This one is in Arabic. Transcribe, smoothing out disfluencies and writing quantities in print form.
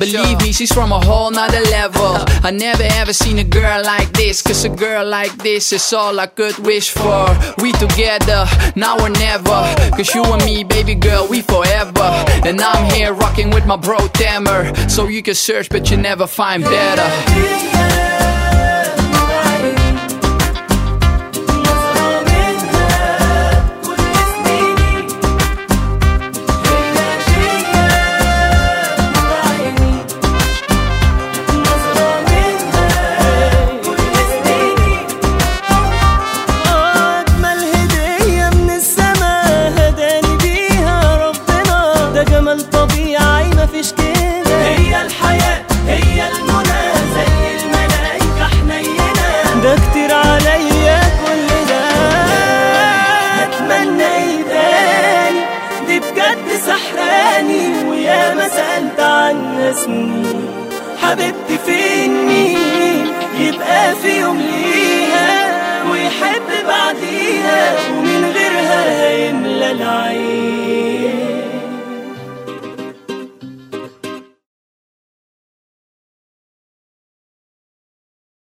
Believe me, she's from a whole nother level. I never ever seen a girl like this, cause a girl like this is all I could wish for. We together, now or never, cause you and me, baby girl, we forever. And I'm here rocking with my bro Tamer. So you can search but you never find better. طبيعي مفيش كده، هي الحياة هي المنى، زي الملايكة حنينة، ده كتير عليا كل ده، هتمنى يداني، دي بجد سحراني، ويا ما سألت عنها سنين، حبيبتي فين